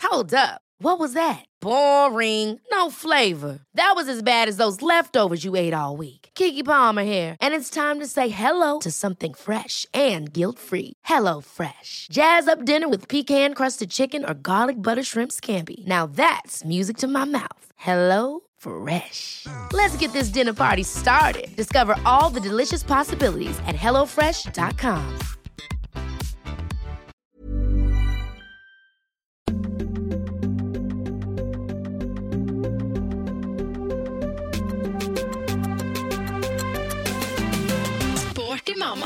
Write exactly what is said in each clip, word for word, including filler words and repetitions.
Hold up. What was that? Boring. No flavor. That was as bad as those leftovers you ate all week. Keke Palmer here, and it's time to say hello to something fresh and guilt-free. Hello Fresh. Jazz up dinner with pecan-crusted chicken or garlic butter shrimp scampi. Now that's music to my mouth. Hello Fresh. Let's get this dinner party started. Discover all the delicious possibilities at hello fresh dot com. Sporty mamma.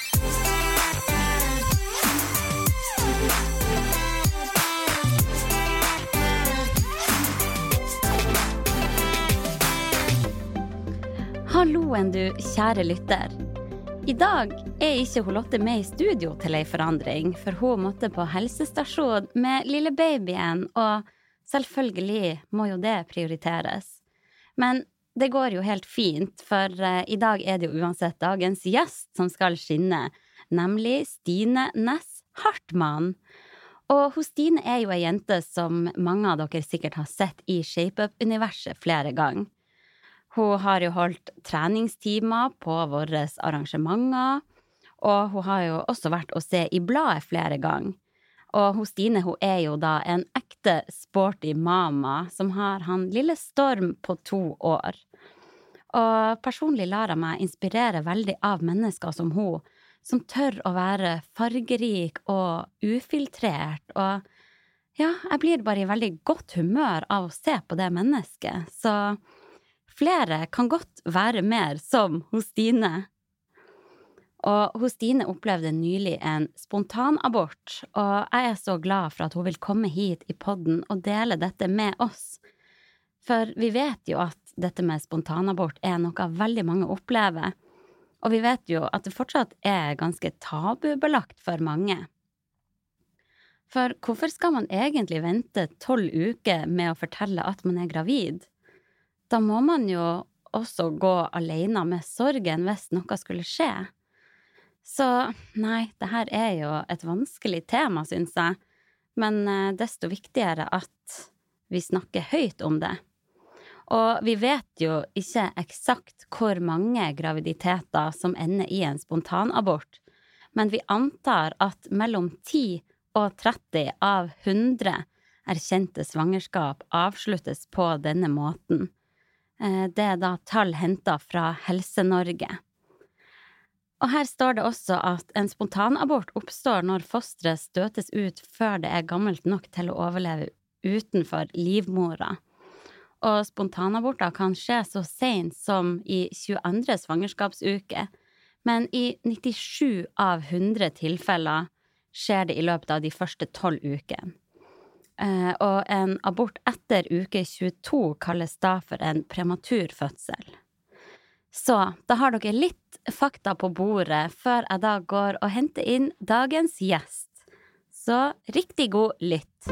Halloen du, kjære lytter. I dag er ikke hun Lotte med i studio til ei forandring, for hun måtte på helsestasjon med lille babyen, og selvfølgelig må jo det prioriteres. Men det går jo helt fint, for uh, i dag er det jo uansett dagens gjest som skal skinne, nemlig Stine Næss Hartmann. Og hos Stine er jo ei jente som mange av dere sikkert har sett i Shape-up-universet flere ganger. Hun har jo holdt treningstimer på våre arrangementer, og hun har jo også vært å se i bladet flere ganger. Og hos Stine, hun er jo da en ekte sporty mama som har han lille Storm på to år. Og personlig lar jeg meg inspirere veldig av mennesker som hun, som tør å være fargerik og ufiltrert, og ja, jeg blir bare i veldig godt humør av å se på det mennesket, så flere kan godt være mer som hos Stine. Og hos Stine opplevde nylig en spontanabort, og jeg er så glad for at hun vil komme hit i podden og dele dette med oss. For vi vet jo at dette med spontanabort er noe veldig mange opplever, og vi vet jo at det fortsatt er ganske tabubelagt for mange. For hvorfor skal man egentlig vente tolv uker med å fortelle at man er gravid? Da må man jo også gå alene med sorgen hvis noe skulle skje. Så nei, det her er jo et vanskelig tema, synes jeg, men desto viktigere at vi snakker høyt om det. Og vi vet jo ikke eksakt hvor mange graviditeter som ender i en spontanabort, men vi antar at mellom ti og tretti av hundre erkjente svangerskap avsluttes på denne måten. Det er da tall hentet fra Helse-Norge. Og her står det også at en spontanabort oppstår når fosteret støtes ut før det er gammelt nok til å overleve utenfor livmora. Og spontanaborter kan skje så sent som i tjueandre svangerskapsuke, men i nittisju av hundre tilfeller skjer det i løpet av de første tolv ukene. Uh, og en abort etter uke tjueto kalles da for en prematur fødsel. Så da har dere litt fakta på bordet før jeg da går og henter inn dagens gjest. Så riktig god lytt.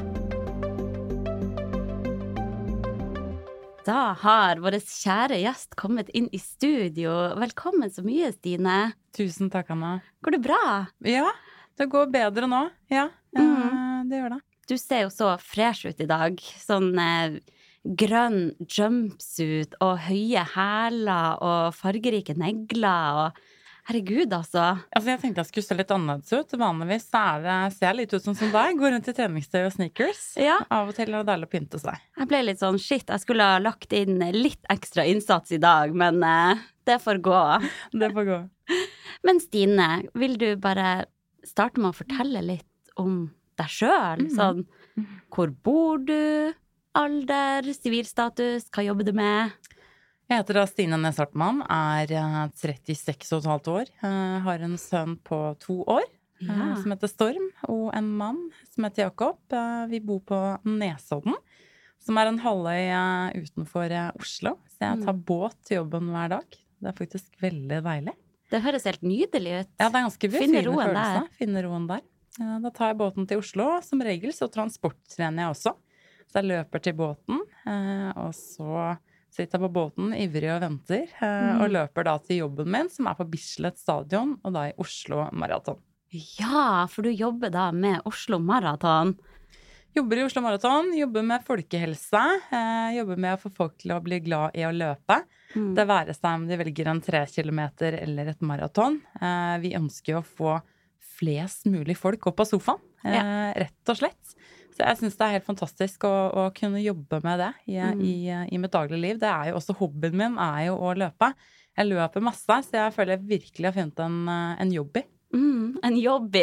Da har vår kjære gjest kommet inn i studio. Velkommen så mye, Stine. Tusen takk, Anna. Går det bra? Ja, det går bedre nå. Ja, mm. uh, det gjør det. Du ser jo så fresh ut i dag, sånn eh, grønn jumpsuit og høye hæler og fargerike negler og herregud altså. Altså jeg tenkte jeg skulle se litt annerledes ut, vanligvis er det, ser jeg litt ut som som deg, går rundt i treningstøy og sneakers. Ja. Av og til er det deilig å pynte seg. Jeg ble litt sånn, shit, jeg skulle ha lagt inn litt ekstra innsats i dag, men eh, det får gå. Det får gå. Men Stine, vil du bare starte med å fortelle litt om deg selv, mm. sånn, hvor bor du, alder, sivilstatus, hva jobber du med? Jeg heter da Stine Næss Hartmann, er trettiseks og et halvt år, jeg har en sønn på to år, ja. som heter Storm, og en mann som heter Jakob. Vi bor på Nesodden, som er en halvøy utenfor Oslo, så jeg tar båt til jobben hver dag. Det er faktisk veldig deilig. Det høres helt nydelig ut. Ja, det er ganske fine følelse. Finne roen der. Ja, da tar jeg båten til Oslo, som regel så transporttrener jeg også. Så jeg løper til båten, og så sitter jeg på båten, ivrig og venter, og løper da til jobben min, som er på Bislett Stadion, og da i Oslo Marathon. Ja, for du jobber da med Oslo Marathon. Jobber i Oslo Maraton, jobber med folkehelse, eh, jobber med å få folk til å bli glad i å løpe. Mm. Det være seg om de velger en tre kilometer eller et maraton. Eh, vi ønsker jo å få flest mulig folk opp av sofaen, eh, ja. rett og slett. Så jeg synes det er helt fantastisk å, å kunne jobbe med det i, mm. i, i mitt daglige liv. Det er jo også hobbyen min, er jo å løpe. Jeg løper masse, så jeg føler jeg virkelig har funnet en, en jobb i. Mm, en jobb i.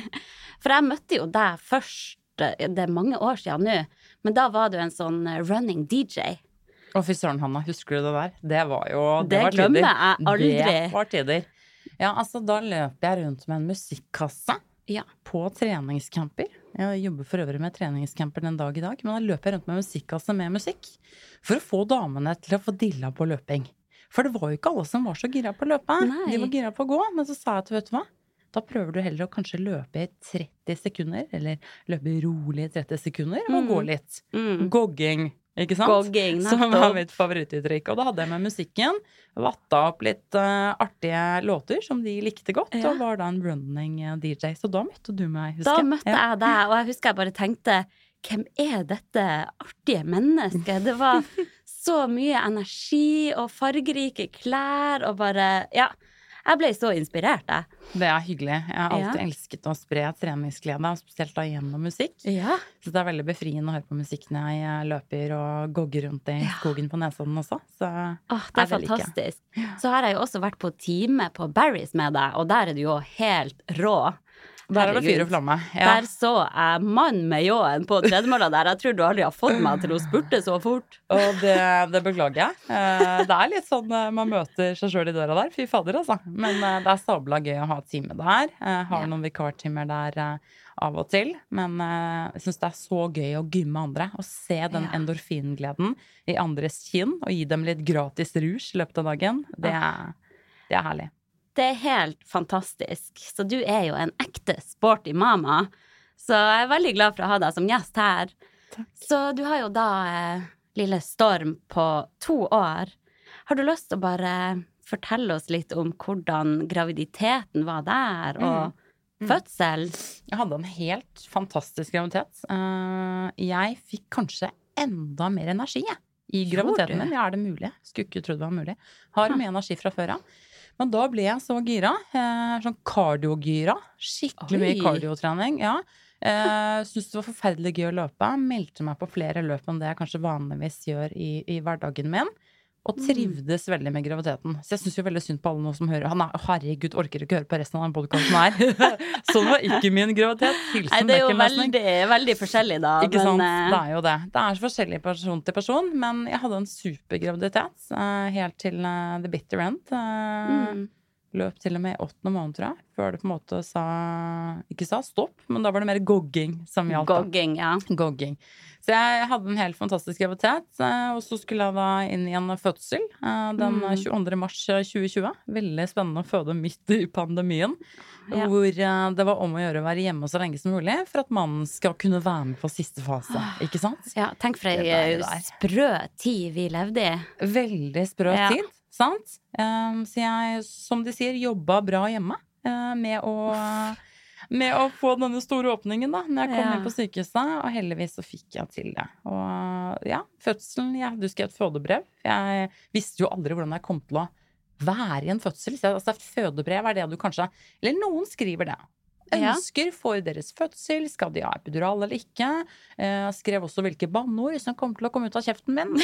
For jeg møtte jo deg først, det er mange år siden nå, men da var du en sånn running D J. Å, fy søren, Hanna, husker du det der? Det var jo, det, det var glemmer tider. jeg aldri. Det var tider. Ja, altså da løper jeg rundt med en musikkasse. Ja. På treningscamper. Jeg jobber for øvrig med treningscamper den dag i dag, men da løper jeg rundt med musikkasse med musikk for å få damene til å få dilla på løping. For det var jo ikke alle som var så gira på å løpe. Nei. De var gira på å gå, men så sa jeg til, vet du hva? Da prøver du heller å kanskje løpe i tretti sekunder, eller løpe rolig i tretti sekunder, og mm. gå litt. Mm. Gogging. Ikke sant? Gogging, som var mitt favorittuttrykk. Og da hadde jeg med musikken, vatta opp litt uh, artige låter som de likte godt, ja. Og var da en running D J. Så da møtte du meg, husker jeg. Da møtte ja. jeg deg, og jeg husker jeg bare tenkte, hvem er dette artige mennesket? Det var så mye energi og fargerike klær, og bare, ja, jeg ble så inspirert, jeg. Det er hyggelig. Jeg har alltid ja. elsket å spre treningsglede, spesielt da gjennom musikk. Ja. Så det er veldig befriende å høre på musikk når jeg løper og gogger rundt i ja. skogen på Nesodden også. Så Åh, det er fantastisk. Like. Så har jeg jo også vært på time på Barry's med deg, og der er du jo helt rå. Der er det fyr og flamme. Ja. Der så jeg mann med ljåen på tredemølla der. Jeg tror du aldri har fått meg til å spurte så fort. Og det, det beklager jeg. Det er litt sånn man møter seg selv i døra der. Fy fader, altså. Men det er sabla gøy å ha time der. Jeg har noen vikartimer der av og til. Men jeg synes det er så gøy å gymme andre. Og se den endorfingleden i andres kinn. Og gi dem litt gratis rouge i løpet av dagen. Det er, det er herlig. Det er helt fantastisk. Så du er jo en ekte sporty mama. Så jeg er veldig glad for å ha deg som gjest her. Takk. Så du har jo da eh, lille Storm på to år. Har du lyst til å bare fortelle oss litt om hvordan graviditeten var der, og mm. Mm. fødsel? Jeg hadde en helt fantastisk graviditet. Uh, jeg fikk kanskje enda mer energi i graviditeten min. Ja, er det mulig? Skulle ikke trodd det var mulig. Har mye energi fra før av. Men da ble jeg så gira, eh, sånn cardio-gira, skikkelig mye cardio-trening, ja. Eh, synes det var forferdelig gøy å løpe, meldte meg på flere løp enn det jeg kanskje vanligvis gjør i, i hverdagen min, og trivdes mm. veldig med graviditeten. Så jeg synes jo veldig synd på alle noe som hører, han er, herregud, orker ikke høre på resten av den podcasten her. Sånn var ikke min graviditet. Hilsen, Nei, det er jo veldig, veldig forskjellig da. Ikke men, sant, det er jo det. Det er så forskjellig person til person, men jeg hadde en supergraviditet, uh, helt til uh, the bitter end. Uh, mm. Løp til og med åttende måned, tror jeg, før det på en måte sa, ikke sa stopp, men da var det mer gogging som gjaldt. Gogging, ja. Gogging. Så jeg hadde en helt fantastisk graviditet, og så skulle jeg da inn i en fødsel den tjueandre mars tjue tjue. Veldig spennende å føde midt i pandemien, ja. Hvor det var om å gjøre å være hjemme så lenge som mulig, for at mannen skal kunne være med på siste fase, ikke sant? Ja, tenk for en sprø tid vi levde i. Veldig sprø ja. tid. Sant? Um, så jeg, som de sier, jobba bra hjemme uh, med, å, med å få denne store åpningen da, når jeg kom ja. inn på sykehuset, og heldigvis så fikk jeg til det. Og ja, fødselen, jeg hadde jo skrevet fødebrev. Jeg visste jo aldri hvordan jeg kom til å være i en fødsel. Så, altså, fødebrev er det du kanskje, eller noen skriver det. Ønsker for deres fødsel, skal de ha epidural eller ikke. Jeg skrev også hvilke banneord som kom til å komme ut av kjeften min.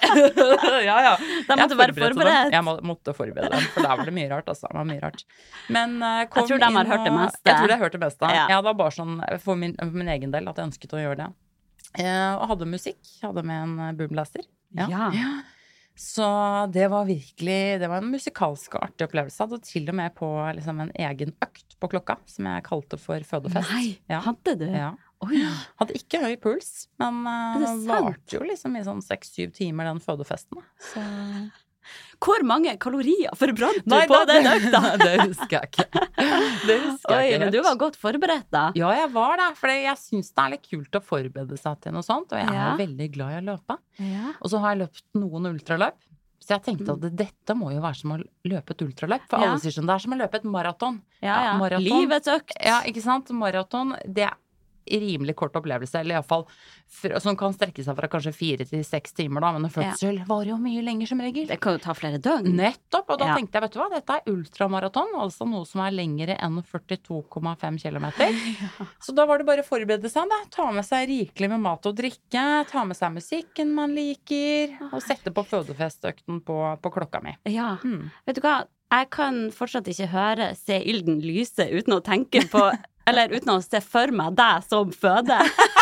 ja, ja. Da måtte du være forberedt. Jeg må, måtte forberede dem, for der var det mye rart. Altså. Det var mye rart. Men, uh, jeg tror de har hørt det meste. Jeg tror de har hørt det meste. Ja. Jeg var bare sånn, for min, for min egen del, at jeg ønsket å gjøre det. Uh, og hadde musikk. Hadde med en boomblaster. Ja. ja. ja. Så det var virkelig, det var en musikalsk og artig opplevelse. Jeg hadde til og med på liksom, en egen økt på klokka, som jeg kalte for fødefest. Nei, ja. hadde du? Ja. Oi. Hadde ikke høy puls, men uh, varte jo liksom i sånn seks-syv timer den fødefesten. Så... Hvor mange kalorier forbrant du Nei, på da, den økta? Det husker jeg ikke. Det husker Oi, jeg ikke. Men du var godt forberedt da. Ja, jeg var det, for jeg synes det er litt kult å forberede seg til noe sånt, og jeg ja. er veldig glad i å løpe. Ja. Og så har jeg løpt noen ultraløp, så jeg tenkte at dette må jo være som å løpe et ultraløp, for ja. alle sier sånn, det er som å løpe et maraton. Ja, ja, maraton. Livets økt. Ja, ikke sant? Maraton, det rimelig kort opplevelse, eller i hvert fall fra, som kan strekke seg fra kanskje fire til seks timer da, men en fødsel ja. var jo mye lenger som regel. Det kan jo ta flere døgn. Nettopp, og da ja. tenkte jeg, vet du hva, dette er ultramaraton, altså noe som er lengre enn førtito komma fem kilometer. Ja. Så da var det bare å forberede seg da, ta med seg rikelig med mat og drikke, ta med seg musikken man liker, og sette på fødefestøkten på, på klokka mi. Ja, hmm. vet du hva, jeg kan fortsatt ikke høre Se ilden lyse uten å tenke på eller uten å se for meg deg som føde.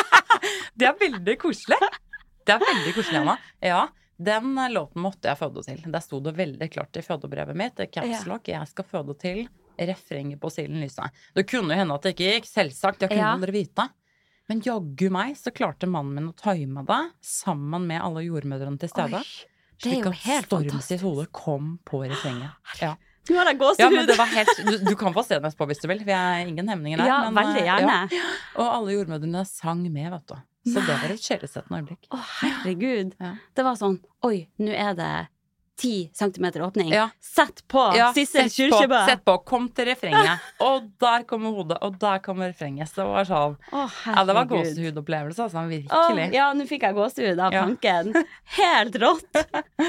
Det er veldig koselig. Det er veldig koselig, Anna. Ja, den låten måtte jeg føde til. Der sto det veldig klart i fødebrevet mitt, caps lock, jeg skal føde til refrenget på Se ilden lyse. Det kunne jo hende at det ikke gikk, selvsagt, jeg kunne ja. aldri vite. Men jaggu meg, så klarte mannen min å time det, sammen med alle jordmødrene til stede. Oi, det er jo helt Storm sitt hode kom på refrenget. Ja. Du har da gåsehud. Ja, men det var helt, du, du kan få se den på hvis du vil, for jeg har ingen hemninger der. Ja, men, veldig gjerne. Ja. Og alle jordmødrene sang med, vet du. Så Nei. det var et skjelesettende øyeblikk. Å, herregud. Ja. Det var sånn, oi, nå er det ti centimeter åpning. Ja. Sett på ja, Sissel Kyrkjebø. Sett på, kom til refrenget. Og der kommer hodet, og der kommer refrenget. Så det var sånn, Å, ja, det var gåsehudopplevelse, altså, virkelig. Å, ja, nå fikk jeg gåsehud av tanken. Ja. Helt rått.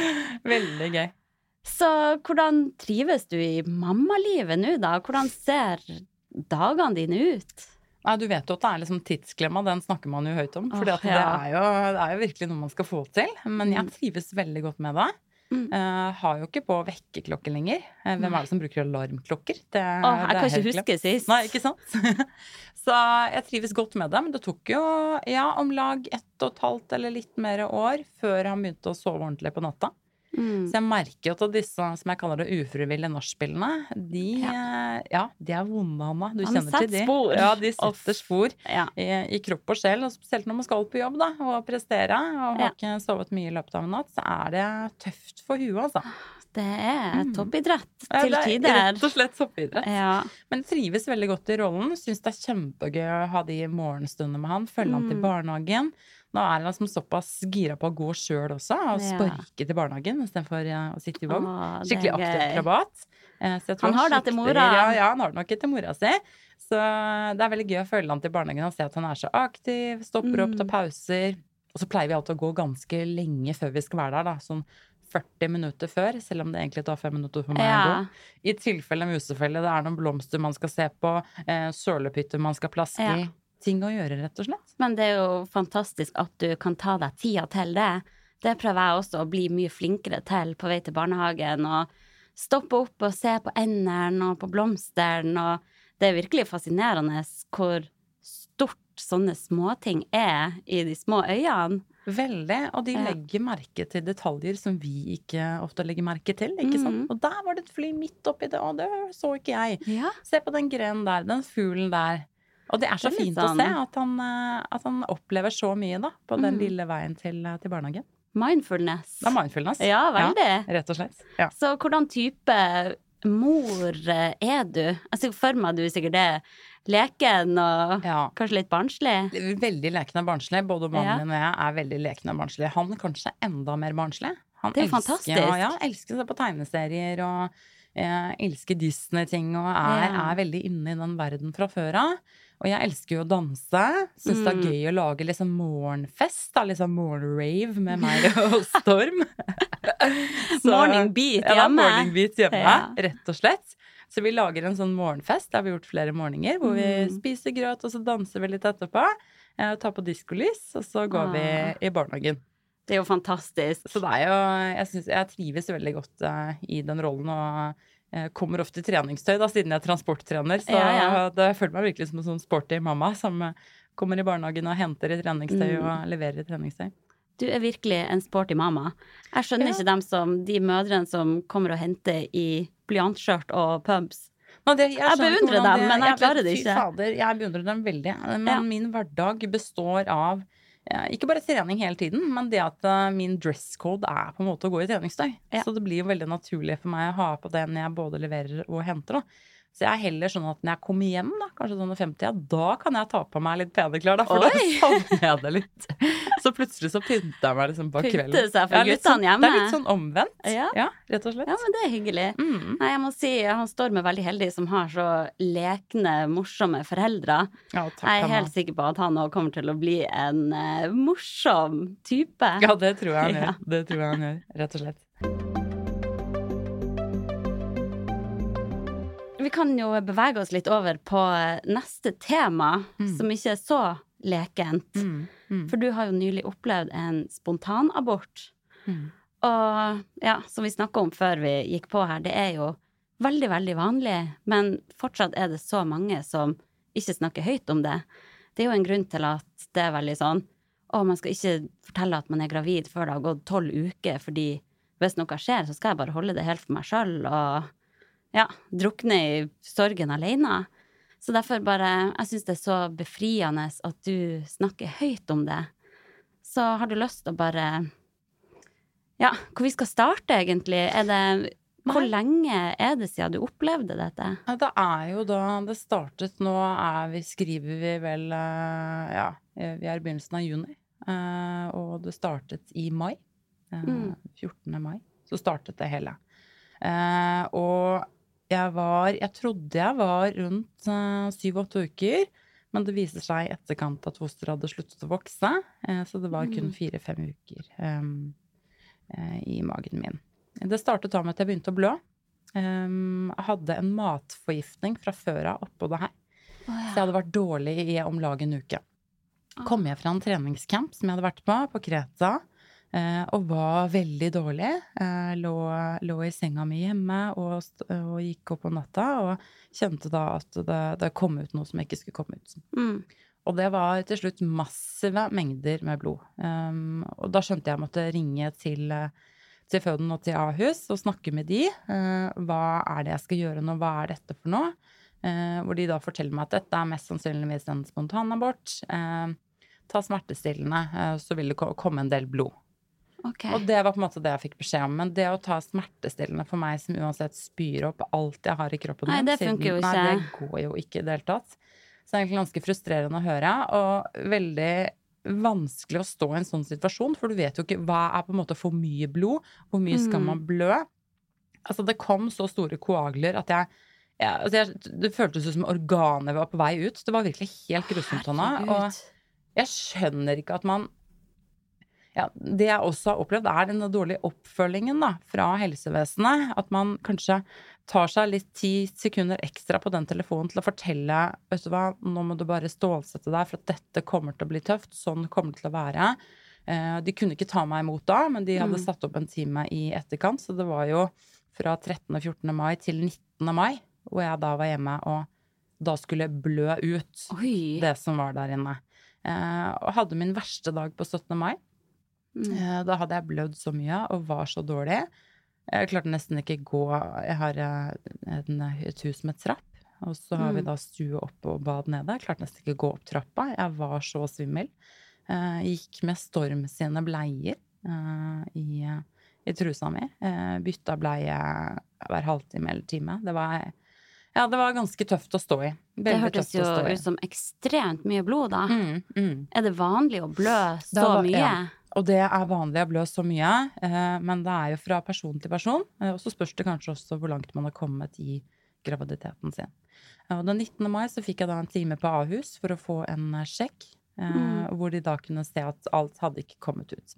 Veldig gøy. Så hvordan trives du i mammalivet nå da? Hvordan ser dagene dine ut? Nei, du vet jo at det er liksom tidsklemma, den snakker man jo høyt om. For oh, ja. det, er jo, det er jo virkelig noe man skal få til. Men jeg trives veldig godt med det. Mm. Uh, har jo ikke på vekkerklokke lenger. Uh, hvem er det som bruker alarmklokker? Det, oh, jeg det kan ikke huske klemt. Sist. Nei, ikke sant? Så jeg trives godt med det. Men det tok jo ja, om lag ett og et halvt eller litt mer år før han begynte å sove ordentlig på natta. Mm. Så jeg merker jo at disse, som jeg kaller det ufrivillige nachspielene, de, ja. ja, de er vonde, Anna. Du Han kjenner til de. Spor. Ja, de setter spor ja. i, i kropp og sjel, og spesielt når man skal på jobb da, og prestere, og har ja. ikke sovet mye i løpet av en natt, så er det tøft for huet, altså. Det er toppidrett ja, til tider. Rett og slett toppidrett. Ja. Men jeg trives veldig godt i rollen, synes det er kjempegøy å ha de morgenstundene med han, følge han til barnehagen. Nå er han liksom såpass gira på å gå selv også, og ja. sparke til barnehagen, i stedet for å sitte i vogn. Skikkelig aktivt krabat. Han har det etter mora. Ja, ja, han har det nok etter mora si. Så det er veldig gøy å følge han til barnehagen og se at han er så aktiv, stopper opp, tar pauser. Og så pleier vi alltid å gå ganske lenge før vi skal være der, da, sånn førti minutter før, selv om det egentlig tar fem minutter for meg ja. å gå. I tilfelle musefelle, det er noen blomster man skal se på, eh, sølepytter man skal plaske i. Ja. Ting å gjøre, rett og slett. Men det er jo fantastisk at du kan ta deg tida til det. Det prøver jeg også å bli mye flinkere til på vei til barnehagen, og stoppe opp og se på endene og på blomsteren, og det er virkelig fascinerende hvor stort sånne småting er i de små øyene. Veldig, og de legger merke til detaljer som vi ikke ofte legger merke til, ikke sant? Og der var det et fly midt oppi det, og det så ikke jeg. Ja. Se på den grenen der, den fuglen der. Og det er så det er fint sånn. Å se at han, at han opplever så mye da, på den mm. lille veien til, til barnehagen. Mindfulness. Det er mindfulness. Ja, veldig. Ja, rett og slett. Ja. Så hvordan type mor er du? Jeg ser for meg at du sikkert er leken og ja. kanskje litt barnslig. Veldig leken og barnslig. Både mannen ja. min og jeg er veldig leken og barnslig. Han er kanskje enda mer barnslig. Han det er elsker, fantastisk. Ja, ja, elsker å se på tegneserier og eh, elsker Disney-ting og er, ja. er veldig inne i den verden fra før av. Og jeg elsker jo å danse. Synes mm. det er gøy å lage liksom morgenfest, da, liksom morgenrave med meg og Storm. Så, morning beat hjemme. Ja, morning beat hjemme, ja. rett og slett. Så vi lager en sånn morgenfest, det har vi gjort flere morgener, hvor vi mm. spiser grøt, og så danser vi litt etterpå, tar på diskolys, og så går ah. vi i barnehagen. Det er jo fantastisk. Så det er jo, jeg synes, jeg trives veldig godt uh, i den rollen, og jeg kommer ofte i treningstøy da, siden jeg er transporttrener, så ja, ja. det føler meg virkelig som en sånn sporty mamma som kommer i barnehagen og henter i treningstøy mm. og leverer i treningstøy. Du er virkelig en sporty mamma. Jeg skjønner ja. ikke dem som, de mødrene som kommer og henter i blyantskjørt og pubs. Nå, det, jeg, jeg beundrer dem, men jeg, jeg klarer det ikke. Fader, jeg beundrer dem veldig, men ja. min hverdag består av ja, ikke bare trening hele tiden, men det at uh, min dresscode er på en måte å gå i treningstøy. Ja. Så det blir jo veldig naturlig for meg å ha på det når jeg både leverer og henter. Da. Så jeg er heller sånn at når jeg kommer hjem, da, kanskje sånn femti, ja, da kan jeg ta på meg litt pene klær, da, for da savner jeg det litt. Så plutselig så pynter jeg meg liksom på kvelden. Pynte seg for Ja, litt guttene sånn, hjemme. det er litt sånn omvendt. Ja. Ja, rett og slett. Ja, men det er hyggelig. Mm. Nei, jeg må si, han står med veldig heldig som har så lekne, morsomme foreldre. Ja, takk, Jeg er Anna. helt sikker på at han også kommer til å bli en eh, morsom type. Ja, det tror jeg han Ja. gjør. Det tror jeg han gjør, rett og slett. Vi kan jo bevege oss litt over på neste tema, Mm. som ikke er så lekent. Mm. Mm. For du har jo nylig opplevd en spontanabort. Mm. Og ja, som vi snakket om før vi gikk på her, det er jo veldig, veldig vanlig, men fortsatt er det så mange som ikke snakker høyt om det. Det er jo en grunn til at det er veldig sånn, å, man skal ikke fortelle at man er gravid før det har gått tolv uker, fordi hvis noe skjer, så skal jeg bare holde det helt for meg selv, og ja, drukne i sorgen alene. Så derfor bare, jeg synes det er så befriende at du snakker høyt om det. Så har du lyst til å bare, ja, hvor vi skal starte egentlig? Er det, hvor lenge er det siden du opplevde dette? Ja, det er jo da det startet, nå er vi, skriver vi vel, eh, ja, vi er i begynnelsen av juni, eh, og det startet i mai, eh, Mm. fjortende mai, så startet det hele. Eh, og jeg var, jeg trodde jeg var rundt uh, syv-åtte uker, men det viser seg i etterkant at fosteret hadde sluttet å vokse, eh, så det var kun Mm. fire-fem uker um, eh, i magen min. Det startet da med at jeg begynte å blø. Um, jeg hadde en matforgiftning fra før av oppå det her, så jeg hadde vært dårlig i om lag en uke. Kom jeg fra en treningscamp som jeg hadde vært på, på Kreta, Eh, og var veldig dårlig. Eh, lå, lå i senga mi hjemme og, st- og gikk opp om natta og kjente da at det, det kom ut noe som ikke skulle komme ut. Mm. Og det var til slutt massive mengder med blod. Um, og da skjønte jeg måtte ringe til, til føden og til Ahus og snakke med de. Eh, hva er det jeg skal gjøre nå? Hva er dette for noe? Eh, hvor de da forteller meg at dette er mest sannsynligvis en spontanabort. Eh, ta smertestillende, eh, så vil det ko- komme en del blod. Ok. Og det var på en måte det jeg fikk beskjed om. Men det å ta smertestillende for meg som uansett spyr opp alt jeg har i kroppen Nei, min, det siden- funker jo Nei, ikke. det går jo ikke i det hele tatt. Så det er egentlig ganske frustrerende å høre, og veldig vanskelig å stå i en sånn situasjon, for du vet jo ikke hva er på en måte for mye blod, hvor mye skal Mm. man blø. Altså det kom så store koagler at jeg, jeg, altså jeg det føltes ut som organet var på vei ut. Det var virkelig helt grusomt, Anna. Og Herregud. jeg skjønner ikke at man ja, det jeg også har opplevd er denne dårlige oppfølgingen da, fra helsevesenet. At man kanskje tar seg litt ti sekunder ekstra på den telefonen til å fortelle, vet du hva, nå må du bare stålsette deg for at dette kommer til å bli tøft, sånn kommer det til å være. Eh, de kunne ikke ta meg imot da, men de hadde Mm. satt opp en time i etterkant, så det var jo fra trettende og fjortende mai til nittende mai, hvor jeg da var hjemme og da skulle blø ut Oi. det som var der inne. Eh, og hadde min verste dag på syttende mai. Mm. Eh, Da hadde jeg blødd så mye og var så dårlig. Jeg klarte nesten ikke gå. Jeg har eh, en, et hus med trapp, og så har vi Mm. da stue opp og bad nede. Jeg klarte nesten ikke gå opp trappa. Jeg var så svimmel. Eh, Gikk med Storm sine bleier eh, i, i trusa mi. Eh, Bytta bleie hver halvtime eller time. Det var, ja, det var ganske tøft å stå i. Det Veldig hørtes tøft å jo stå i. ut som ekstremt mye blod da. Mm, mm. Er det vanlig å blø så Det var- mye? ja. Og det er vanlig å blø så mye, eh, men det er jo fra person til person. Eh, og så spørs det kanskje også hvor langt man har kommet i graviditeten sin. Eh, og den nittende mai så fikk jeg da en time på Ahus for å få en eh, sjekk, eh, Mm. hvor de da kunne se at alt hadde ikke kommet ut.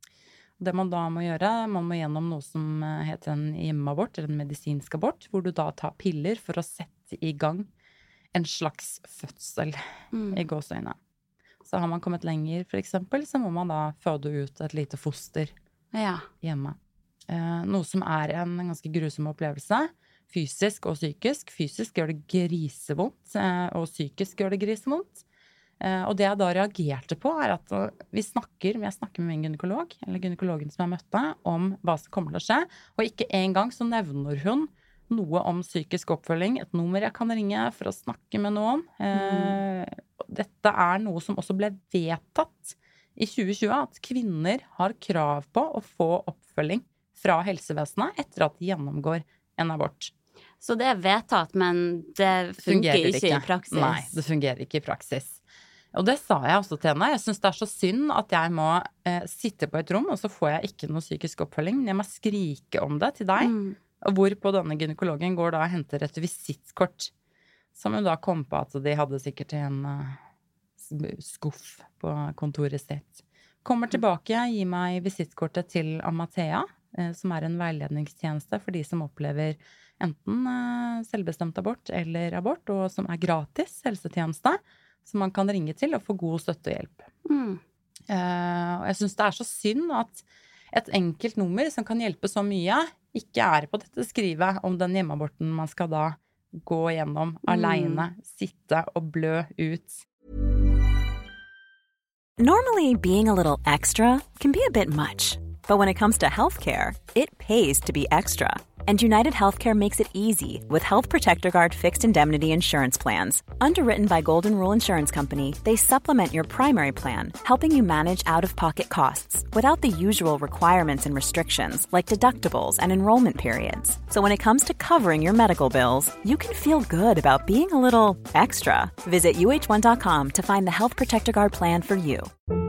Det man da må gjøre, man må gjennom noe som eh, heter en hjemmeabort, eller en medisinsk abort, hvor du da tar piller for å sette i gang en slags fødsel Mm. i gåseøyne. Så har man kommet lenger, for eksempel, så må man da føde ut et lite foster Ja. hjemme. Eh, noe som er en ganske grusom opplevelse, fysisk og psykisk. Fysisk gjør det grisevondt, eh, og psykisk gjør det grisevondt. Eh, og det jeg da reagerte på er at uh, vi snakker, jeg snakker med min gynekolog, eller gynekologen som jeg møtte, om hva som kommer til å skje, og ikke en gang så nevner hun noe om psykisk oppfølging, et nummer jeg kan ringe for å snakke med noen. Eh, Dette er noe som også ble vedtatt i tjue tjue, at kvinner har krav på å få oppfølging fra helsevesenet etter at de gjennomgår en abort. Så det er vedtatt, men det fungerer ikke, ikke i praksis. Nei, det fungerer ikke i praksis. Og det sa jeg også til henne. Jeg synes det er så synd at jeg må eh, sitte på et rom, og så får jeg ikke noe psykisk oppfølging. Men jeg må skrike om det til deg. Mm. Og hvor på denne gynekologen går da og henter et visittkort. Som hun da kom på at de hadde sikkert en uh, skuff på kontoret sitt. Kommer tilbake, gir meg visittkortet til Amathea, eh, som er en veiledningstjeneste for de som opplever enten eh, selvbestemt abort eller abort, og som er gratis helsetjeneste, som man kan ringe til og få god støtte og hjelp. Mm. Uh, og jeg synes det er så synd at et enkelt nummer som kan hjelpe så mye, ikke er på dette skrivet om den hjemmeaborten man skal da gå gjennom mm. alene, sitte og blø ut. Normally, being a little extra can be a bit much. But when it comes to healthcare, it pays to be extra. And United Healthcare makes it easy with Health Protector Guard fixed indemnity insurance plans. Underwritten by Golden Rule Insurance Company, they supplement your primary plan, helping you manage out-of-pocket costs without the usual requirements and restrictions like deductibles and enrollment periods. So when it comes to covering your medical bills, you can feel good about being a little extra. Visit U H one dot com to find the Health Protector Guard plan for you.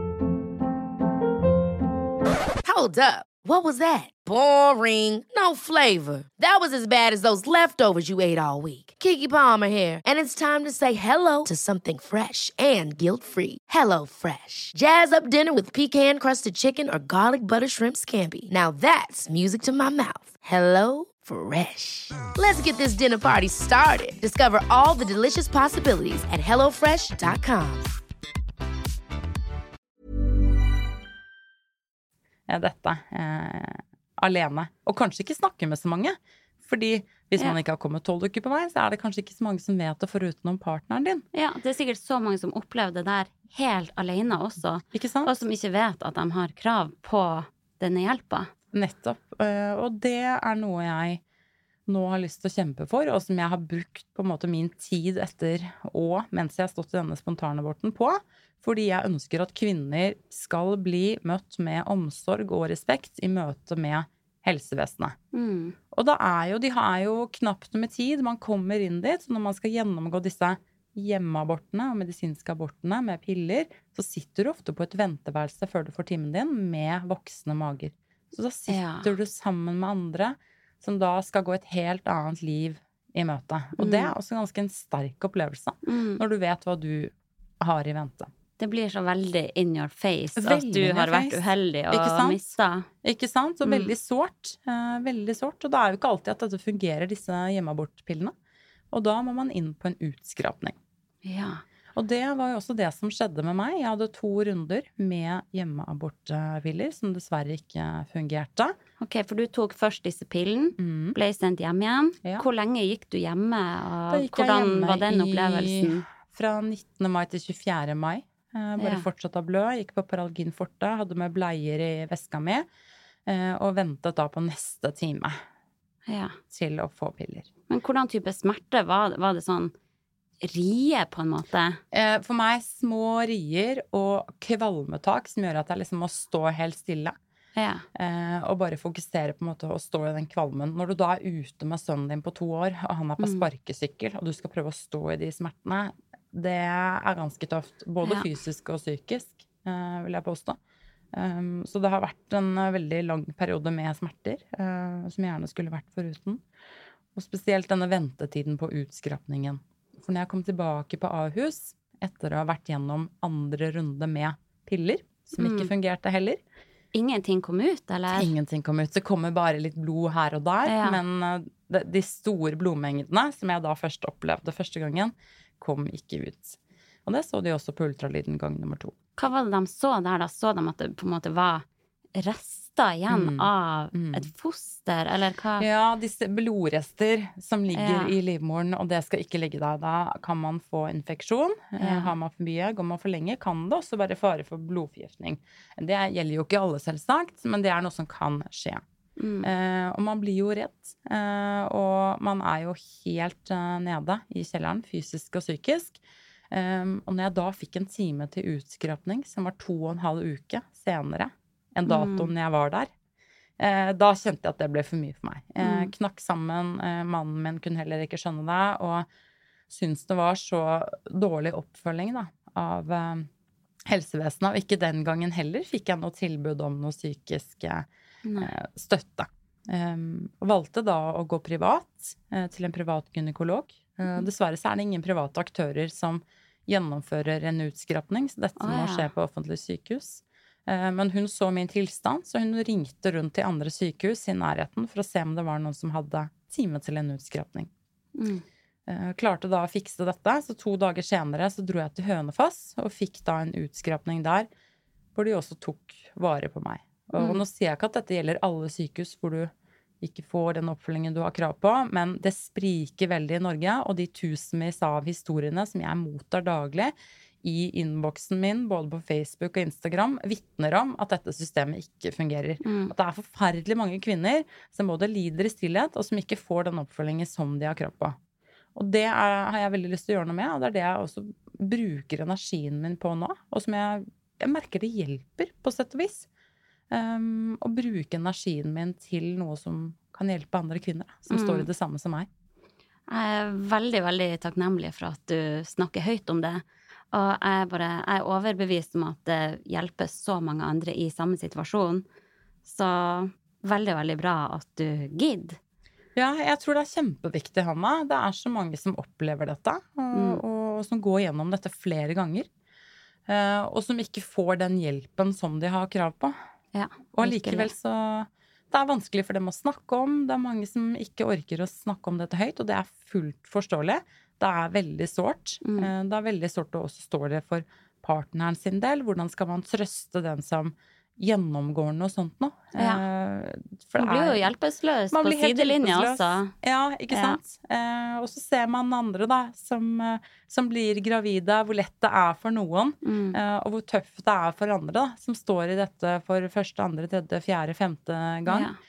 Hold up. What was that? Boring. No flavor. That was as bad as those leftovers you ate all week. Keke Palmer here, and it's time to say hello to something fresh and guilt-free. Hello Fresh. Jazz up dinner with pecan-crusted chicken or garlic butter shrimp scampi. Now that's music to my mouth. Hello Fresh. Let's get this dinner party started. Discover all the delicious possibilities at hello fresh dot com. Dette eh, alene. Og kanskje ikke snakke med så mange. Fordi hvis man ikke har kommet tolv uker på vei, så er det kanskje ikke så mange som vet det foruten om partneren din. Ja, det er sikkert så mange som opplever det der helt alene også. Ikke sant? Og som ikke vet at de har krav på denne hjelpa. Nettopp. Og det er noe jeg nå har lyst til å kjempe for, og som jeg har brukt på en måte min tid etter og mens jeg har stått i denne spontanaborten på. Fordi jeg ønsker at kvinner skal bli møtt med omsorg og respekt i møte med helsevesenet. Mm. Og da er jo, de har jo knapt med tid, man kommer inn dit, så når man skal gjennomgå disse hjemmeabortene og medisinske abortene med piller, så sitter du ofte på et venteværelse før du får timen din med voksne mager. Så da sitter ja. du sammen med andre som da skal gå et helt annet liv i møte. Og mm. det er også ganske en sterk opplevelse, mm. når du vet hva du har i vente. Det blir så veldig in your face veldig at du har vært uheldig og mistet. Ikke sant? Og mm. veldig sårt. Eh, veldig sårt. Og det er jo ikke alltid at dette fungerer, disse hjemmeabortpillene. Og da må man inn på en utskrapning. Ja. Og det var jo også det som skjedde med meg. Jeg hadde to runder med hjemmeabortpiller som dessverre ikke fungerte. Ok, for du tok først disse pillen, mm. ble sendt hjem igjen. Ja. Hvor lenge gikk du hjemme, og hvordan hjemme var den opplevelsen? I, fra nittende mai til tjuefjerde mai. Uh, bare ja. fortsatt å blø, gikk på Paralgin Forte, hadde med bleier i veska mi, uh, og ventet da på neste time ja. til å få piller. Men hvordan type smerte var det? Var det sånn rie på en måte? Uh, for meg små rier og kvalmetak som gjør at jeg liksom må stå helt stille. Ja. Uh, og bare fokusere på en måte å stå i den kvalmen. Når du da er ute med sønnen din på to år, og han er på mm. sparkesykkel, og du skal prøve å stå i de smertene, det er ganske tøft, både ja. fysisk og psykisk, uh, vil jeg påstå. Um, så det har vært en uh, veldig lang periode med smerter, uh, som gjerne skulle vært foruten. Og spesielt denne ventetiden på utskrapningen. For når jeg kom tilbake på Ahus, etter å ha vært gjennom andre runde med piller, som mm. ikke fungerte heller. Ingenting kom ut, eller? Ingenting kom ut. Det kommer bare litt blod her og der, ja. men uh, de, de store blodmengdene, som jeg da først opplevde første gangen, kom ikke ut. Og det så de også på ultralyden gang nummer to. Hva var det de så der da? Så de at det på en måte var rester igjen mm. av mm. et foster, eller hva? Ja, disse blodrester som ligger ja. i livmoren, og det skal ikke ligge der. Da kan man få infeksjon. Ja. Har man for mye, går man for lenge, kan det også være fare for blodforgiftning. Det gjelder jo ikke alle selvsagt, men det er noe som kan skje. Mm. Eh, og man blir jo redd, eh, og man er jo helt eh, nede i kjelleren, fysisk og psykisk. Eh, og når jeg da fikk en time til utskrapning, som var to og en halv uke senere enn datoen mm. jeg var der, Eh, da kjente jeg at det ble for mye for meg. Eh, Mm. knakk sammen, eh, mannen min kunne heller ikke skjønne det, og syntes det var så dårlig oppfølging da, av eh, helsevesenet, og ikke den gangen heller fikk jeg noe tilbud om noe psykisk eh, støtte. Um, og valgte da å gå privat eh, til en privat gynekolog. Uh, dessverre så er det ingen private aktører som gjennomfører en utskrapning, så dette Å, må ja. skje på offentlig sykehus. Uh, men hun så min tilstand, så hun ringte rundt til andre sykehus i nærheten for å se om det var noen som hadde time til en utskrapning. Mm. Uh, klarte da å fikse dette, så to dager senere så dro jeg til Hønefoss og fikk da en utskrapning der, hvor de også tok vare på meg. Og Mm. nå sier jeg ikke at dette gjelder alle sykehus hvor du ikke får den oppfølgingen du har krav på, men det spriker veldig i Norge, og de tusenvis av historiene som jeg mottar daglig i innboksen min, både på Facebook og Instagram, vitner om at dette systemet ikke fungerer. Mm. At det er forferdelig mange kvinner som både lider i stillhet, og som ikke får den oppfølgingen som de har krav på. Og det er, har jeg veldig lyst til å gjøre noe med, og det er det jeg også bruker energien min på nå, og som jeg, jeg merker det hjelper på sett og vis. Um, å bruke energien min til noe som kan hjelpe andre kvinner da, som Mm. står i det samme som meg. Jeg er veldig, veldig takknemlig for at du snakker høyt om det. Og jeg, er bare, jeg er overbevist om at det hjelper så mange andre i samme situasjon. Så veldig, veldig bra at du gidder. Ja, jeg tror det er kjempeviktig, Hanna. Det er så mange som opplever dette, og, Mm. og som går gjennom dette flere ganger. Uh, og som ikke får den hjelpen som de har krav på. Ja, Og virkelig. likevel så det er vanskelig for dem å snakke om. Det er mange som ikke orker å snakke om dette høyt, og det er fullt forståelig. Det er veldig sårt. Mm. Eh, Det er veldig sårt å også stå det for partneren sin del. Hvordan skal man trøste den som gjennomgår noe sånt nå? Ja. Eh, for Man det blir jo er- hjelpeløs man på blir helt sidelinja hjelpeløs. også. Ja, ikke Ja. sant? Eh, og så ser man andre da, som, eh, som blir gravide, hvor lett det er for noen, Mm. eh, og hvor tøft det er for andre da, som står i dette for første, andre, tredje, fjerde, femte gang, Ja.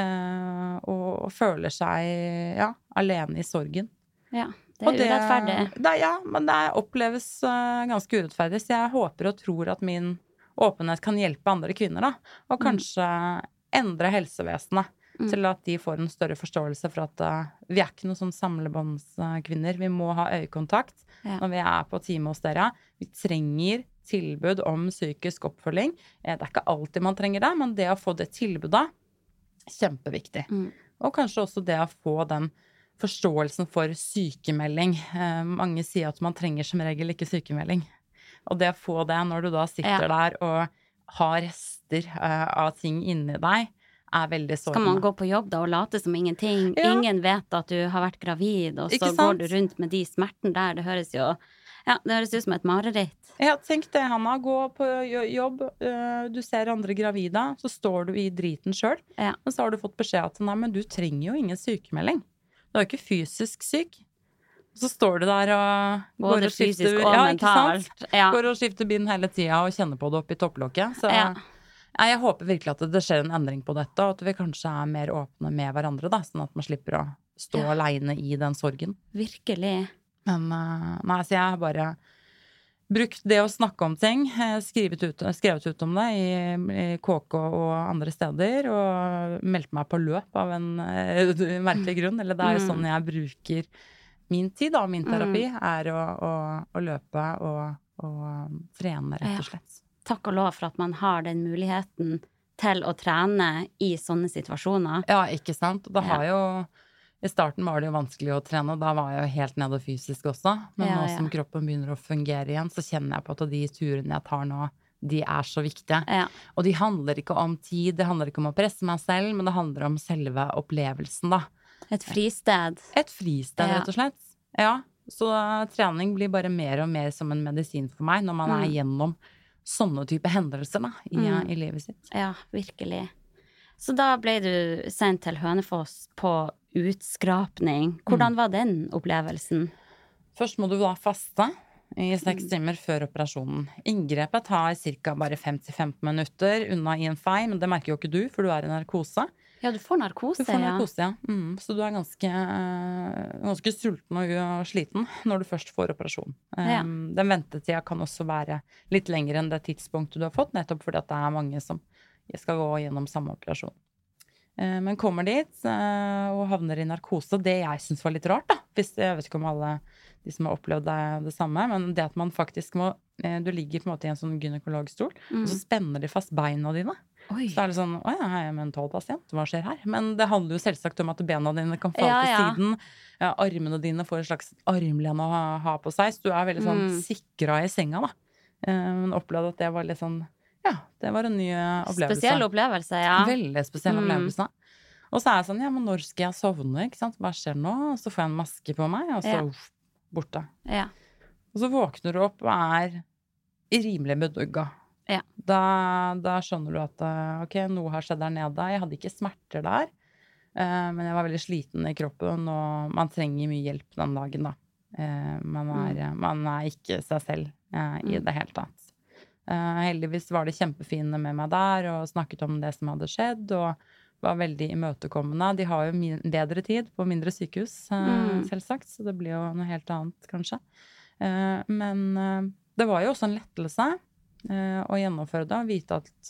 eh, og, og føler seg, ja, alene i sorgen. Ja, det Og er urettferdig. Det, ja, men det oppleves eh, ganske urettferdig, så jeg håper og tror at min åpenhet kan hjelpe andre kvinner da, og kanskje endre helsevesenet Mm. til at de får en større forståelse for at eh, vi er ikke noen sånn samlebåndskvinner. Vi må ha øyekontakt Ja. når vi er på time hos dere. Vi trenger tilbud om psykisk oppfølging. Eh, Det er ikke alltid man trenger det, men det å få det tilbudet, kjempeviktig. Mm. Og kanskje også det å få den forståelsen for sykemelding. Eh, mange sier at man trenger som regel ikke sykemelding. Og det å få det når du da sitter Ja. der og har rester eh, av ting inni deg, er veldig sårende. Skal man gå på jobb da og late som ingenting? Ja. Ingen vet at du har vært gravid, og så Ikke sant? går du rundt med de smertene der. Det høres jo ja, det høres ut som et mareritt. Ja, tenk det, Hanna. Gå på jo- jobb, øh, du ser andre gravide, så står du i driten sjøl. Ja. Og så har du fått beskjed at nei, men du trenger jo ingen sykemelding. Du er jo ikke fysisk syk. Så står du der og går Både og skifter, fysisk og ja, ikke sant? mentalt. Ja. Går og skifter bind hele tida og kjenner på det oppi topplokket. Så Ja. ja, jeg håper virkelig at det skjer en endring på dette, og at vi kanskje er mer åpne med hverandre, da, sånn at man slipper å stå Ja. aleine i den sorgen. Virkelig. Men øh, nei, så jeg har bare brukt det å snakke om ting, eh, skrevet ut, skrevet ut om det i, i K K og andre steder, og meldt meg på løp av en eh, merkelig grunn. Eller det er jo Mm. sånn jeg bruker min tid, da, min terapi, er å, å, å løpe og, og trene, rett og slett. Takk og lov for at man har den muligheten til å trene i sånne situasjoner. Ja, ikke sant? Det har Ja. jo I starten var det jo vanskelig å trene, da var jeg jo helt nede fysisk også. Men Ja, nå ja. som kroppen begynner å fungere igjen, så kjenner jeg på at de turene jeg tar nå, de er så viktige. Ja. Og de handler ikke om tid, det handler ikke om å presse meg selv, men det handler om selve opplevelsen, da. Et fristed. Et fristed, Ja. rett og slett. Ja, så trening blir bare mer og mer som en medisin for meg når man Mm. er gjennom sånne type hendelser da, i, Mm. i livet sitt. Ja, virkelig. Så da ble du sendt til Hønefoss på utskrapning. Hvordan var den opplevelsen? Først må du da faste i Mm. seks timer før operasjonen. Inngrepet tar ca. bare fem til femten minutter unna i en fei, men det merker jo ikke du, for du er i narkose. Ja, du får narkose, Du får ja. narkose, ja. Mm, så du er ganske, eh, ganske sulten og og sliten når du først får operasjon. Ja. Um, Den ventetida kan også være litt lengre enn det tidspunktet du har fått, nettopp fordi at det er mange som skal gå gjennom samme operasjon. Eh, men kommer dit eh, og havner i narkose. Det jeg synes var litt rart, da. Hvis, jeg vet ikke om alle de som har opplevd det, det samme, men det at man faktisk må eh, du ligger på en måte i en sånn gynekologstol, mm. og så spenner de fast beina dine. Oi. Så er det sånn, åja, jeg er mentalpasient, hva skjer her? Men det handler jo selvsagt om at bena dine kan falle ja, til ja. siden, ja, armene dine får en slags armlen å ha, ha på seg, så du er veldig sånn mm. sikret i senga, da. Men uh, opplevde at det var litt sånn, ja, det var en ny opplevelse. Spesiell opplevelse, ja. Veldig spesiell mm. opplevelse. Og så er jeg sånn, ja, men når skal jeg sovne, ikke sant? Hva skjer nå? Og så får jeg en maske på meg, og så ja. uff, borte. Ja. Og så våkner du opp og er rimelig bedugga. Ja. Da, da skjønner du at ok, noe har skjedd der nede. Jeg hadde ikke smerter der, uh, men jeg var veldig sliten i kroppen, og man trenger mye hjelp den dagen da. Uh, man, er, mm. man er ikke seg selv uh, i mm. det hele tatt. Uh, heldigvis var det kjempefine med meg der, og snakket om det som hadde skjedd, og var veldig imøtekommende. De har jo min- bedre tid på mindre sykehus, uh, mm. selvsagt, så det blir jo noe helt annet, kanskje. Uh, men uh, det var jo også en lettelse uh, å gjennomføre det, og vite at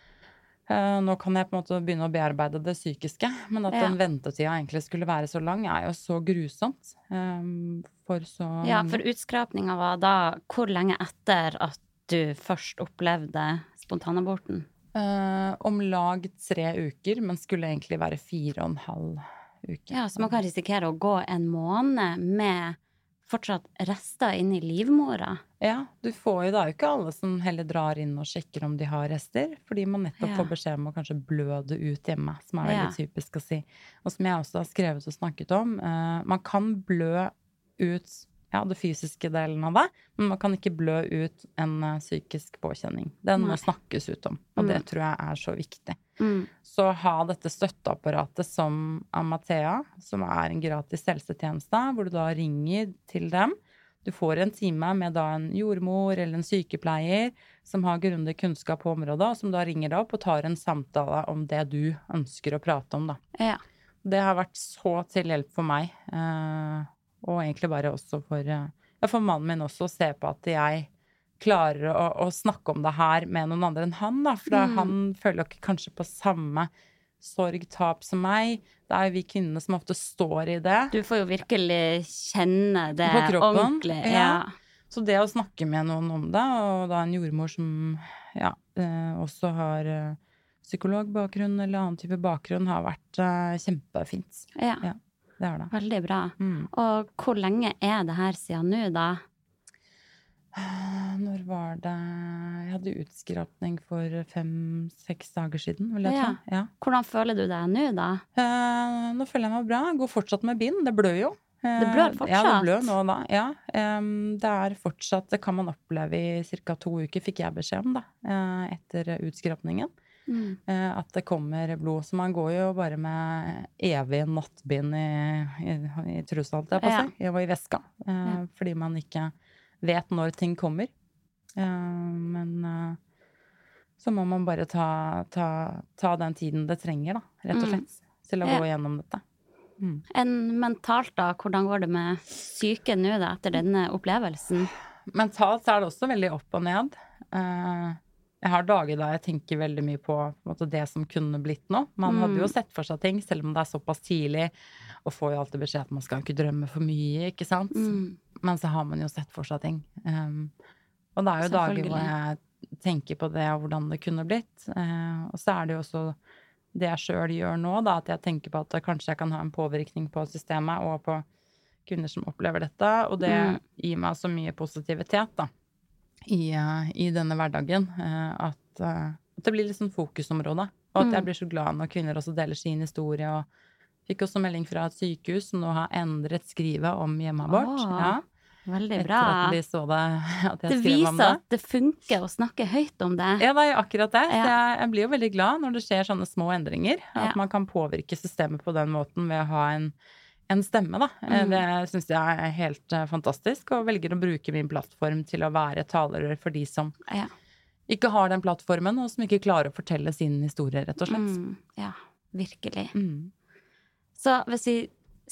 uh, nå kan jeg på en måte begynne å bearbeide det psykiske, men at ja. den ventetida egentlig skulle være så lang, er jo så grusomt. Um, for så... Ja, for utskrapninga var da hvor lenge etter at du først opplevde spontanaborten? Uh, om lag tre uker, men skulle egentlig være fire og en halv uke. Ja, så man kan risikere å gå en måned med fortsatt rester inn i livmora. Ja, du får jo da jo ikke alle som heller drar inn og sjekker om de har rester, fordi man nettopp ja. får beskjed om å kanskje blø det ut hjemme, som er veldig ja. typisk å si. Og som jeg også har skrevet og snakket om, uh, man kan blø ut ja, det fysiske delen av det, men man kan ikke blø ut en uh, psykisk påkjenning. Den Nei. må snakkes ut om, og mm. det tror jeg er så viktig. Mm. Så ha dette støtteapparatet som Amathea, som er en gratis helsetjeneste, hvor du da ringer til dem. Du får en time med da en jordmor eller en sykepleier som har grundig kunnskap på området, og som da ringer deg opp og tar en samtale om det du ønsker å prate om da. Ja. Det har vært så til hjelp for meg, uh, og egentlig bare også for, ja, for mannen min også å se på at jeg klarer å, å snakke om det her med noen andre enn han, da. For da mm. han føler jo ikke kanskje på samme sorgtap som meg. Det er jo vi kvinnene som ofte står i det. Du får jo virkelig kjenne det på kroppen, ordentlig. Ja. Ja. Så det å snakke med noen om det, og da en jordmor som ja, eh, også har eh, psykologbakgrunn eller annen type bakgrunn, har vært eh, kjempefint. Ja. Ja. Det er det. Veldig bra. Mm. Og hvor lenge er det her siden nå, da? Når var det? Jeg hadde utskrapning for fem-seks dager siden, vil jeg ja. tro. Ja. Hvordan føler du deg nå, da? Uh, nå føler jeg meg bra. Jeg går fortsatt med bind. Det blør jo. Uh, det blør fortsatt? Ja, det blør nå da. Ja. Um, det er fortsatt, det kan man oppleve i cirka to uker, fikk jeg beskjed om da, uh, etter utskrapningen. Mm. At det kommer blod, så man går jo bare med evig nattbind i, i, i trusa, alt det på seg, ja. og i veska, eh, ja. fordi man ikke vet når ting kommer. Eh, men eh, så må man bare ta, ta, ta den tiden det trenger, da, rett og slett, mm. til å gå ja. gjennom dette. Mm. En mentalt da, hvordan går det med syke nå da, etter denne opplevelsen? Mentalt så er det også veldig opp og ned. Eh, Jeg har dager da jeg tenker veldig mye på, på en måte, det som kunne blitt nå. Man mm. hadde jo sett for seg ting, selv om det er såpass tidlig, og får jo alltid beskjed at man skal ikke drømme for mye, ikke sant? Mm. Men så har man jo sett for seg ting. Um, og det er jo dager hvor jeg tenker på det, og hvordan det kunne blitt. Uh, og så er det jo også det jeg selv gjør nå, da, at jeg tenker på at kanskje jeg kan ha en påvirkning på systemet, og på kvinner som opplever dette, og det mm. gir meg så mye positivitet, da. I, uh, i denne hverdagen, uh, at, uh, at det blir litt sånn fokusområde, og at mm. jeg blir så glad når kvinner også deler sin historie, og fikk også melding fra et sykehus som nå har endret skrivet om hjemmeabort. Åh, ja. Veldig bra. Etter at de så det, at jeg det skrev om det. viser at det funker å snakke høyt om det. Ja, det er jo akkurat det. Ja. Så jeg, jeg blir jo veldig glad når det skjer sånne små endringer, at ja. man kan påvirke systemet på den måten ved å ha en En stemme, da. Mm. Det synes jeg er helt uh, fantastisk, og velger å bruke min plattform til å være talerør for de som ja. ikke har den plattformen, og som ikke klarer å fortelle sin historie, rett og slett. Mm. Ja, virkelig. Mm. Så hvis vi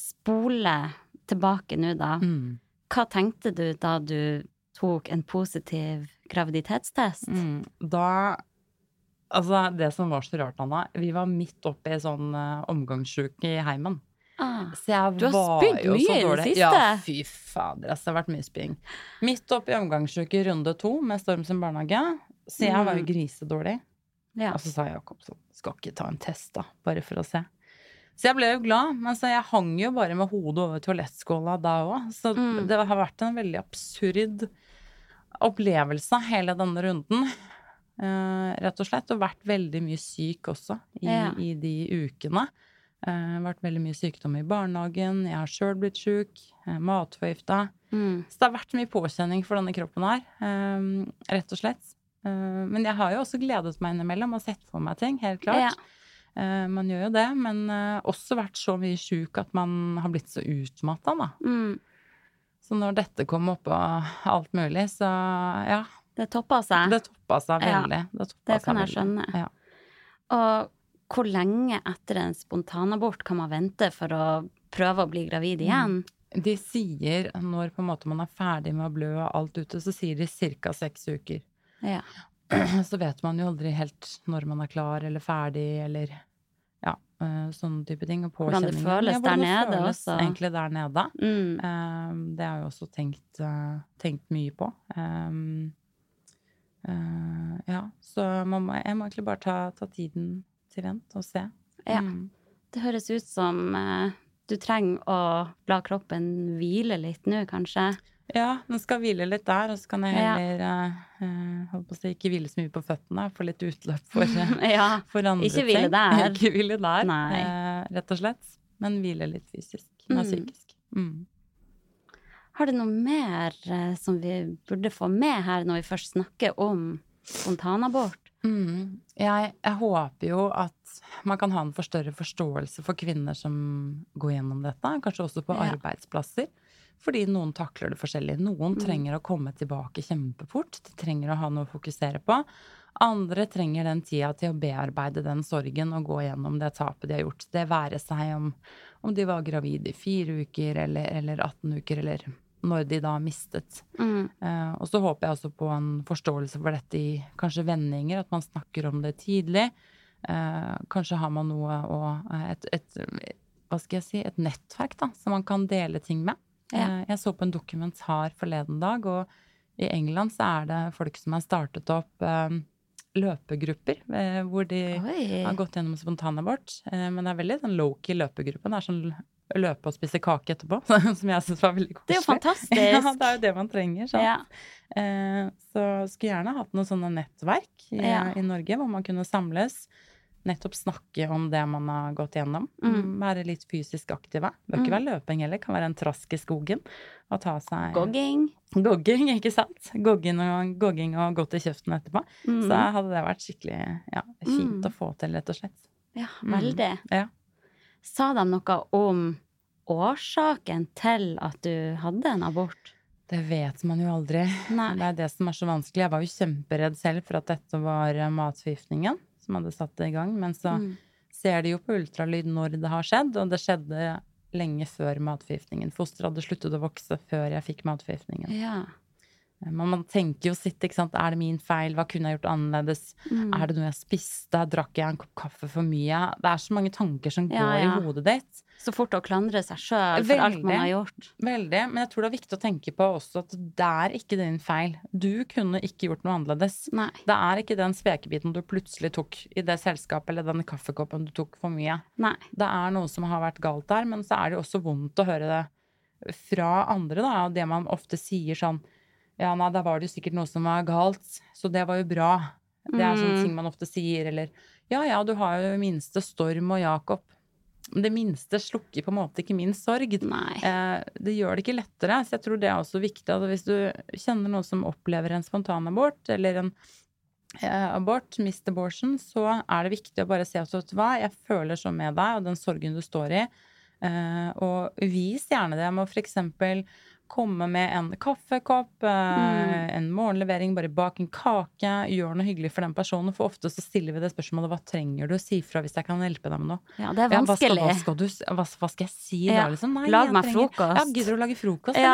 spoler tilbake nå da, mm. hva tenkte du da du tok en positiv graviditetstest? Mm. Da Altså, det som var så rart, Anna, vi var midt oppe i sånn uh, omgangssjuk i heimen. Ah, Så jeg du har var spydd jo mye så i det dårlig. siste. Ja, fy fader, altså, det har vært mye spying. Midt oppe i omgangssjuk i runde to med Storm sin barnehage, så jeg var jo grisedårlig. ja. Og så sa Jakob sånn, skal ikke ta en test da, bare for å se. Så jeg ble jo glad, men så jeg hang jo bare med hodet over toalettskåla da også. Så Mm. det har vært en veldig absurd opplevelse hele denne runden. Eh, rett og slett, og vært veldig mye syk også i, Ja. i de ukene. Eh, vært veldig mye sykdom i barnehagen, jeg har selv blitt syk, eh, matforgifta. Mm. Så det har vært mye påkjenning for denne kroppen her, eh, rett og slett. Eh, men jeg har jo også gledet meg innimellom og sett for meg ting, helt klart. Eh, man gjør jo det, men eh, også vært så mye syk at man har blitt så utmattet da. Mm. Så når dette kom opp og alt mulig, så ja, Det toppa seg. det toppet seg Ja, veldig. Det, toppet det seg kan jeg veldig. skjønne. Ja. Og hvor lenge etter en spontanabort kan man vente for å prøve å bli gravid igjen? De sier, når på en måte man er ferdig med å blø og alt ute, så sier de cirka seks uker. Ja. Så vet man jo aldri helt når man er klar eller ferdig, eller ja, eh, sånne type ting. Og Hvordan det påkjenninger. føles Ja, hvordan der det nede føles også. egentlig der nede. Mm. Eh, det har jeg jo også tenkt, eh, tenkt mye på. Um, eh, ja, så man må, jeg må egentlig bare ta, ta tiden til vent og se. Ja. Mm. Det høres ut som eh, du trenger å la kroppen hvile litt nå, kanskje. Ja, den skal hvile litt der, og så kan jeg Ja. heller eh, eh, holdt på å si, ikke hvile så mye på føttene, få litt utløp for, eh, Ja. for andre Ikke hvile ting. der. Ikke hvile der, Nei. eh, rett og slett. Men hvile litt fysisk, nei, Mm. psykisk. Mm. Har du noe mer eh, som vi burde få med her når vi først snakker om spontanabort? Mm. Jeg, jeg håper jo at man kan ha en for større forståelse for kvinner som går gjennom dette, kanskje også på Ja. arbeidsplasser. Fordi noen takler det forskjellig. Noen Mm. trenger å komme tilbake kjempefort. De trenger å ha noe å fokusere på. Andre trenger den tida til å bearbeide den sorgen og gå gjennom det tapet de har gjort. Det være seg om, om de var gravid i fire uker eller, eller atten uker, eller når de da mistet. Mm. Eh, og så håper jeg også på en forståelse for dette i kanskje vendinger, at man snakker om det tidlig. Eh, kanskje har man noe å, et, et, hva skal jeg si, et nettverk da, som man kan dele ting med. Ja. Eh, jeg så på en dokumentar forleden dag, og i England så er det folk som har startet opp eh, løpegrupper, eh, hvor de Oi. har gått gjennom spontanabort. Eh, men det er veldig den low-key løpegruppen. Det er sånn løpe og spise kake etterpå, som jeg synes var veldig koselig. Det er jo fantastisk. Ja, det er jo det man trenger. Sant? Ja. Eh, så skulle gjerne hatt noen sånne nettverk i, Ja. i Norge, hvor man kunne samles, nettopp snakke om det man har gått gjennom, Mm. være litt fysisk aktive. Det bør ikke være løping heller, kan være en trask i skogen, og ta seg... Gogging. Gogging, ikke sant? Gogging og, gogging og godt i kjeften etterpå. Mm. Så hadde det vært skikkelig ja, fint Mm. å få til, rett og slett. Ja, Mm. veldig. Ja. Sa de noe om årsaken til at du hadde en abort? Det vet man jo aldri. Nei. Det er det som er så vanskelig. Jeg var jo kjemperedd selv for at dette var eh, matforgiftningen som hadde satt det i gang, men så Mm. ser de jo på ultralyd når det har skjedd, og det skjedde lenge før matforgiftningen. Fosteret hadde sluttet å vokse før jeg fikk matforgiftningen. Ja. Men man tenker jo sitt, ikke sant? Er det min feil? Hva kunne jeg gjort annerledes? Mm. Er det noe jeg spiste? Drakk jeg en kopp kaffe for mye? Det er så mange tanker som Ja, går ja. i hodet ditt. Så fort å klandre seg sjøl for alt man Veldig. har gjort. Veldig, men jeg tror det er viktig å tenke på også at det er ikke din feil. Du kunne ikke gjort noe annerledes. Nei. Det er ikke den spekebiten du plutselig tok i det selskapet, eller den kaffekoppen du tok for mye. Nei. Det er noe som har vært galt der, men så er det jo også vondt å høre det fra andre, da, og det man ofte sier sånn, ja, nei, da var det jo sikkert noe som var galt, så det var jo bra. Det er sånne Mm. ting man ofte sier, eller, ja, ja, du har jo minste Storm og Jakob. Men det minste slukker på en måte ikke min sorg. Nei. Eh, det gjør det ikke lettere, så jeg tror det er også viktig at hvis du kjenner noen som opplever en spontanabort, eller en eh, abort, missed abortion, så er det viktig å bare si at vet du hva, jeg føler så med deg, og den sorgen du står i, eh, og vis gjerne det med å for eksempel komme med en kaffekopp, eh, Mm. en morgenlevering, bare bak en kake, gjør noe hyggelig for den personen, for ofte så stiller vi det spørsmålet, hva trenger du å si fra hvis jeg kan hjelpe deg med noe? Ja, det er Ja, hva skal, vanskelig. hva skal du, hva, hva skal jeg si Ja. da, liksom? Nei, Lag jeg meg trenger- frokost. Ja, gidder du å lage frokost, Ja. eller?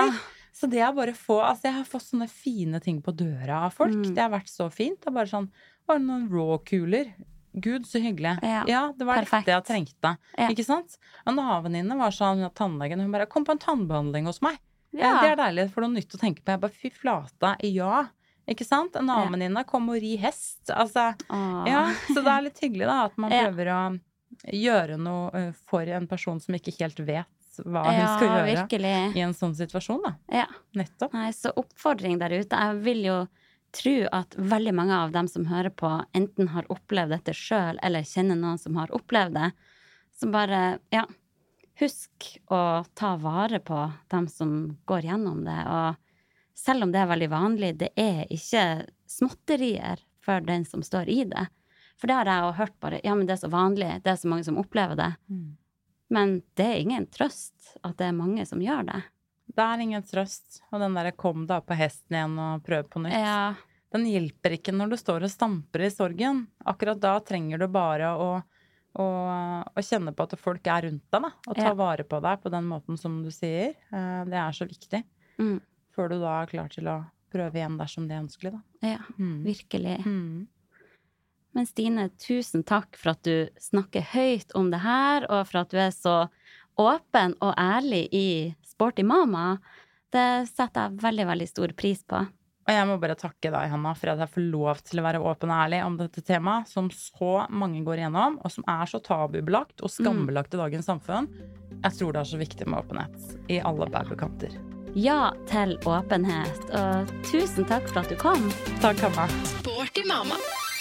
Så det er bare få, altså jeg har fått sånne fine ting på døra av folk. Mm. Det har vært så fint. Det er bare sånn, bare noen raw-kuler. Gud, så hyggelig. Ja, ja det var Perfekt. Dette jeg trengte. Ja. Ikke sant? En Nav-venninne var sånn, tannlegen, hun bare, kom på en tannbehandling hos meg. Ja. Det er deilig for noe nytt å tenke på. Jeg bare, fy flate, ja. Ikke sant? En Nav-venninne kom og ri hest. Altså, ja, så det er litt hyggelig da, at man prøver å gjøre noe for en person som ikke helt vet hva hun skal ja, gjøre virkelig. I en sånn situasjon da. Ja. Nettopp. Nei, så oppfordring der ute. Jeg vil jo tro at veldig mange av dem som hører på enten har opplevd dette selv, eller kjenner noen som har opplevd det. Så bare, ja, husk å ta vare på dem som går gjennom det. Og selv om det er veldig vanlig, det er ikke småtterier for den som står i det. For det har jeg jo hørt bare, ja, men det er så vanlig, det er så mange som opplever det. Mm. Men det er ingen trøst at det er mange som gjør det. Det er ingen trøst. Og den der kom da på hesten igjen og prøv på nytt. Ja. Den hjelper ikke når du står og stamper i sorgen. Akkurat da trenger du bare å, å, å kjenne på at folk er rundt deg, da. Og ta ja. Vare på deg på den måten som du sier. Det er så viktig. Mm. Før du da er klar til å prøve igjen dersom det er ønskelig, da. Ja, mm. virkelig. Mm. Men Stine, tusen takk for at du snakker høyt om det her, og for at du er så åpen og ærlig i Sporty Mama. Det setter jeg veldig, veldig stor pris på. Og jeg må bare takke deg, Hanna, for at jeg får lov til å være åpen og ærlig om dette temaet, som så mange går igjennom, og som er så tabubelagt og skambelagt i dagens samfunn. Jeg tror det er så viktig med åpenhet i alle bærbekanter. Ja til åpenhet, og tusen takk for at du kom. Takk, Hanna. Sporty Mama.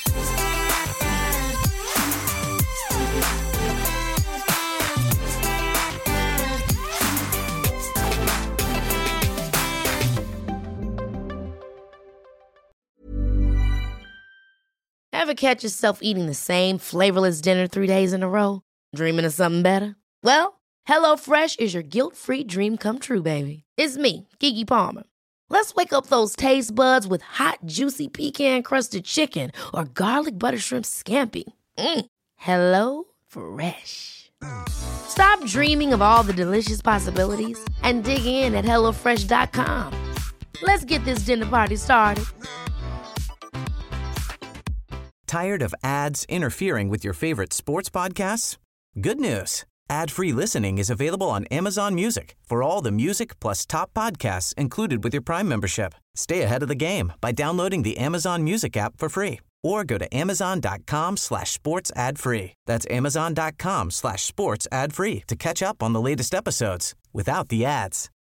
Ever catch yourself eating the same flavorless dinner three days in a row? Dreaming of something better? Well, HelloFresh is your guilt-free dream come true, baby. It's me, Keke Palmer. Let's wake up those taste buds with hot, juicy pecan-crusted chicken or garlic butter shrimp scampi. Mm. Hello Fresh. Stop dreaming of all the delicious possibilities and dig in at hello fresh dot com. Let's get this dinner party started. Tired of ads interfering with your favorite sports podcasts? Good news. Ad-free listening is available on Amazon Music for all the music plus top podcasts included with your Prime membership. Stay ahead of the game by downloading the Amazon Music app for free or go to amazon.com slash sports ad free. That's amazon.com slash sports ad free to catch up on the latest episodes without the ads.